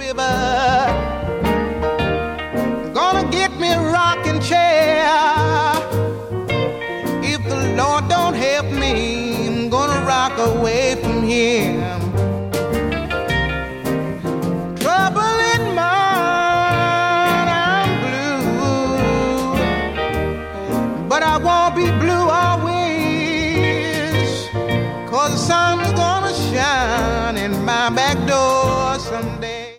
river. Gonna get me a rocking chair. If the Lord don't help me, I'm gonna rock away from here.